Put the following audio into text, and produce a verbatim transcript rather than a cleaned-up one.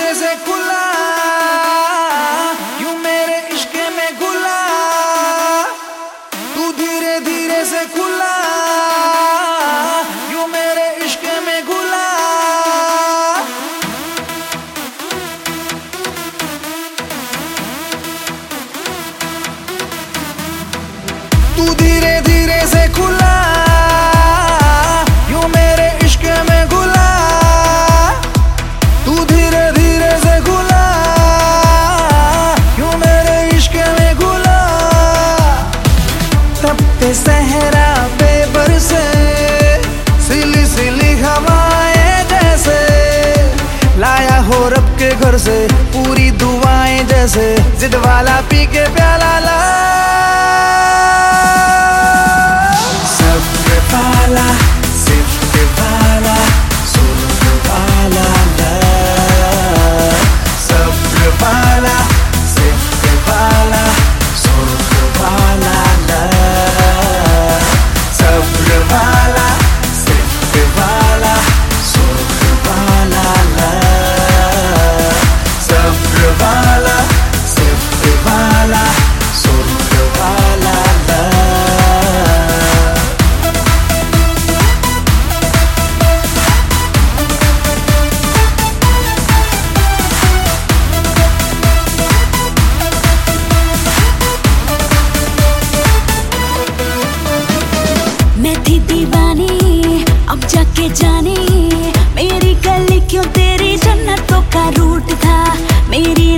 धीरे से खुला, यूं मेरे इश्क में घुला। तू धीरे धीरे से खुला, यूं मेरे इश्क में घुला। तू धीरे धीरे से खुला, यूं मेरे इश्क में घुला। तू धीरे धीरे से खुला, यूं मेरे इश्क में घुला। तब पे सहरा पे बरसे सिली सिली हवाएं जैसे, लाया हो रब के घर से पूरी दुआएं जैसे। जिद वाला पी के प्याला ला, सब्र वाला सिफ्त वाला सुर्ख वाला ला। सब्र वाला सिफ्त वाला सुर्ख वाला ला। सब्र वाला सिफ्त वाला सुर्ख वाला ला। सब्र वाला सिफ्त वाला सुर्ख वाला ला। मैं थी दीवानी अब जाके जानी, मेरी गली क्यों तेरी जन्नतों का रूट था। मेरी